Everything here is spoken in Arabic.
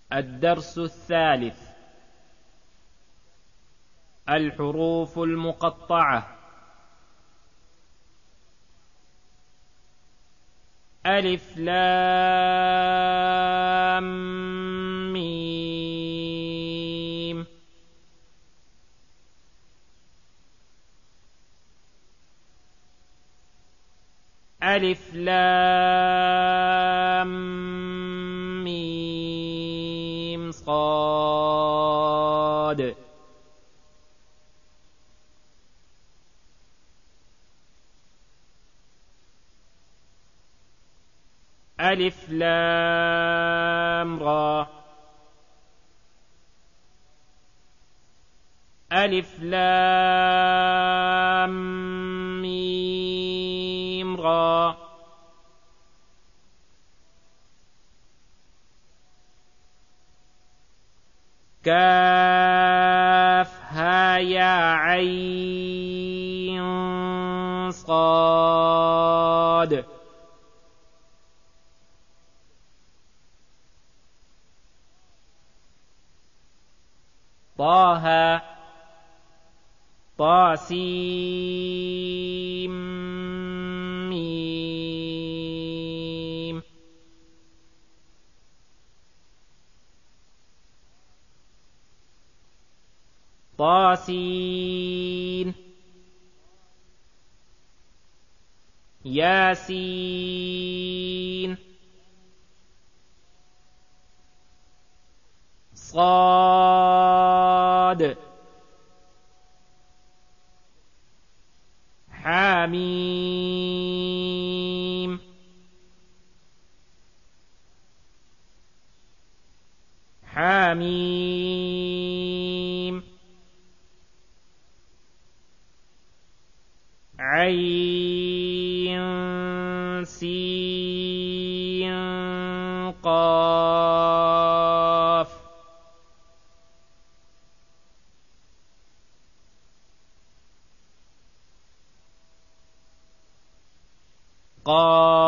الدرس الثالث: الحروف المقطعة. ألف لام ميم. ألف لام ميم صاد. ألف لام را. ألف لام ميم را. كاف ها يا عين صاد. طه طاسيم ميم. طاسين ياسين. صاد حاميم. حاميم. عين سين قاف. قاف